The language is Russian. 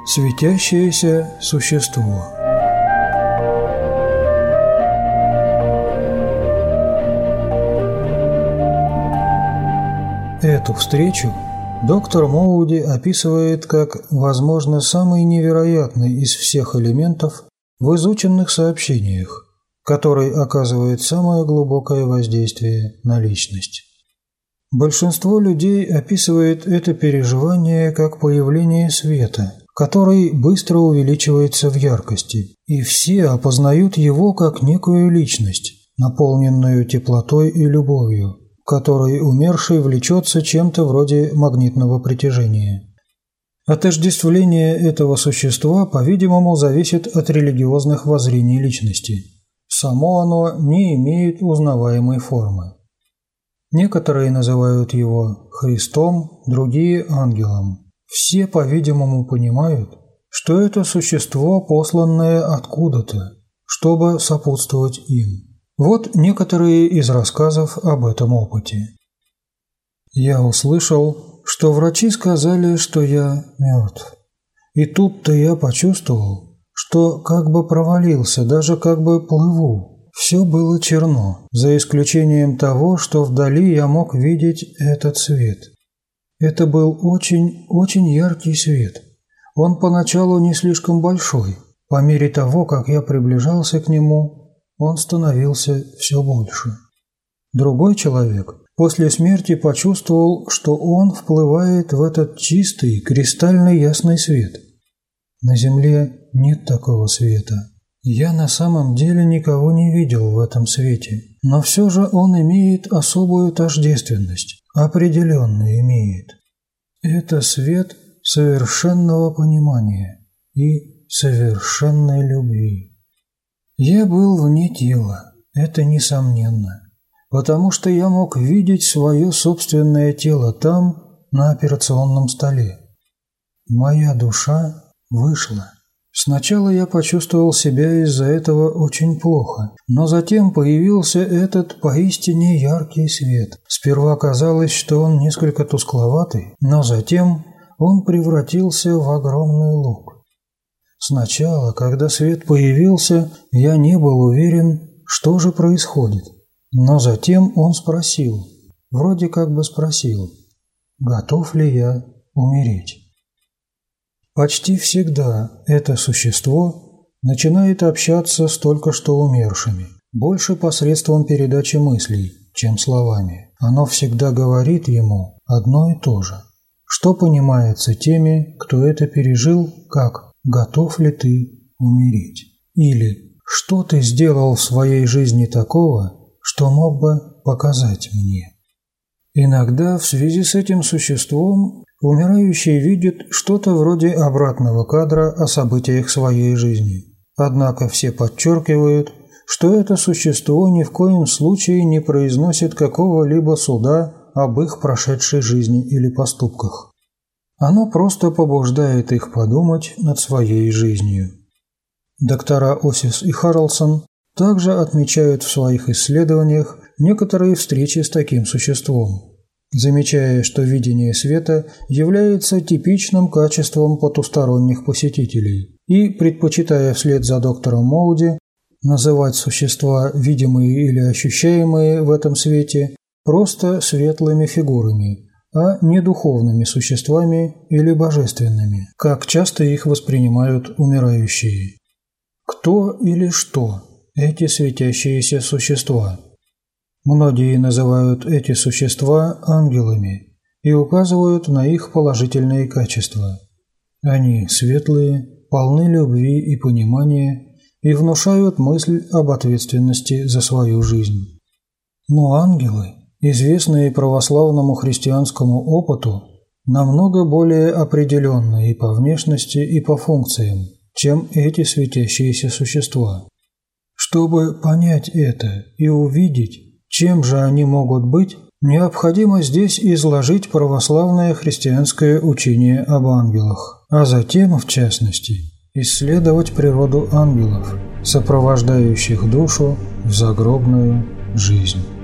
Светящееся существо. Эту встречу доктор Моуди описывает как, возможно, самый невероятный из всех элементов в изученных сообщениях, который оказывает самое глубокое воздействие на личность. Большинство людей описывает это переживание как появление света, который быстро увеличивается в яркости, и все опознают его как некую личность, наполненную теплотой и любовью, в которой умерший влечется чем-то вроде магнитного притяжения. Отождествление этого существа, по-видимому, зависит от религиозных воззрений личности. Само оно не имеет узнаваемой формы. Некоторые называют его Христом, другие – ангелом. Все, по-видимому, понимают, что это существо, посланное откуда-то, чтобы сопутствовать им. Вот некоторые из рассказов об этом опыте. Я услышал, что врачи сказали, что я мертв. И тут-то я почувствовал, что как бы провалился, даже как бы плыву. Все было черно, за исключением того, что вдали я мог видеть этот свет. Это был очень яркий свет. Он поначалу не слишком большой. По мере того, как я приближался к нему, он становился все больше. Другой человек после смерти почувствовал, что он вплывает в этот чистый, кристально ясный свет. На земле нет такого света. Я на самом деле никого не видел в этом свете, но все же он имеет особую тождественность, определенно имеет. Это свет совершенного понимания и совершенной любви. Я был вне тела, это несомненно, потому что я мог видеть свое собственное тело там, на операционном столе. Моя душа вышла. Сначала я почувствовал себя из-за этого очень плохо, но затем появился этот поистине яркий свет. Сперва казалось, что он несколько тускловатый, но затем он превратился в огромный луч. Сначала, когда свет появился, я не был уверен, что же происходит, но затем он спросил, вроде как бы спросил, готов ли я умереть. Почти всегда это существо начинает общаться с только что умершими, больше посредством передачи мыслей, чем словами. Оно всегда говорит ему одно и то же, что понимается теми, кто это пережил, как «готов ли ты умереть?» или «что ты сделал в своей жизни такого, что мог бы показать мне?» Иногда в связи с этим существом умирающий видит что-то вроде обратного кадра о событиях своей жизни. Однако все подчеркивают, что это существо ни в коем случае не произносит какого-либо суда об их прошедшей жизни или поступках. Оно просто побуждает их подумать над своей жизнью. Доктора Осис и Харлсон также отмечают в своих исследованиях некоторые встречи с таким существом, замечая, что видение света является типичным качеством потусторонних посетителей, и предпочитая вслед за доктором Моуди называть существа, видимые или ощущаемые в этом свете, просто светлыми фигурами, а не духовными существами или божественными, как часто их воспринимают умирающие. Кто или что эти светящиеся существа? Многие называют эти существа ангелами и указывают на их положительные качества. Они светлые, полны любви и понимания и внушают мысль об ответственности за свою жизнь. Но ангелы, известные православному христианскому опыту, намного более определенные и по внешности, и по функциям, чем эти светящиеся существа. Чтобы понять это и увидеть, чем же они могут быть, необходимо здесь изложить православное христианское учение об ангелах, а затем, в частности, исследовать природу ангелов, сопровождающих душу в загробную жизнь.